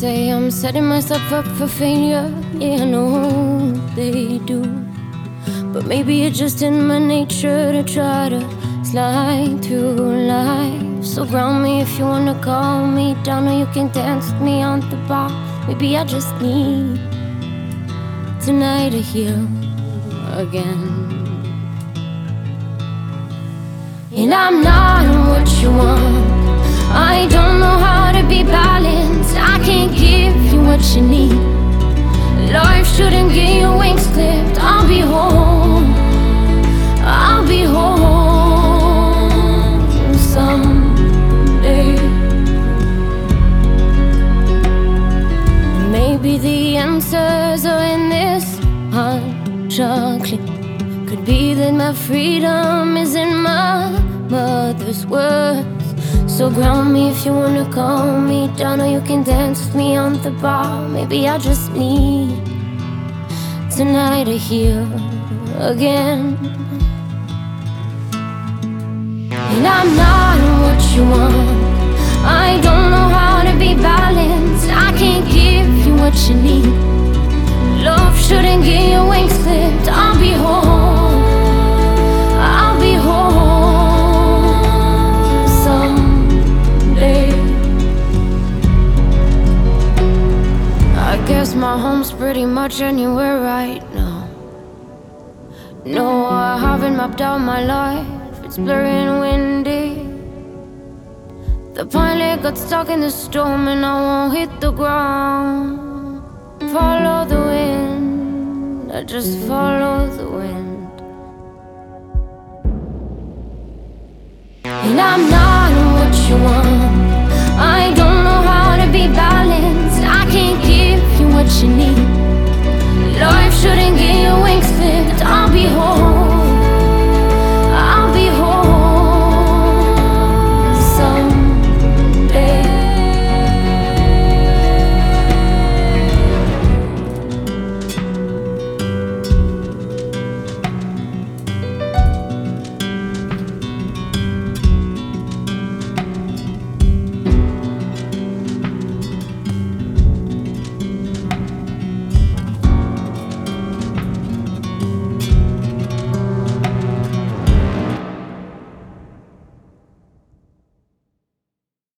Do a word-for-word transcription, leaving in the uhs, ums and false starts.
say I'm setting myself up for failure. Yeah, I know they do, but maybe it's just in my nature to try to slide through life. So ground me if you wanna calm me down, or you can dance with me on the bar. Maybe I just need tonight to heal again. And I'm not what you want. I don't know how to be balanced. I can't give you what you need. Life shouldn't get your wings clipped. I'll be home, I'll be home someday. Maybe the answers are in this hot chocolate. Could be that my freedom is in my mother's words. So ground me if you wanna calm me down, or you can dance with me on the bar. Maybe I just need tonight to heal again. And I'm not what you want. I don't know how to be balanced. I can't give you what you need. Love shouldn't get your wings clipped. I'll be home, I'll be home someday. I guess my home's pretty much anywhere right now. No, I haven't mapped out my life. It's blurry and windy. The pilot got stuck in the storm and I won't hit the ground. Follow the wind, I just follow the wind. And I'm not what you want.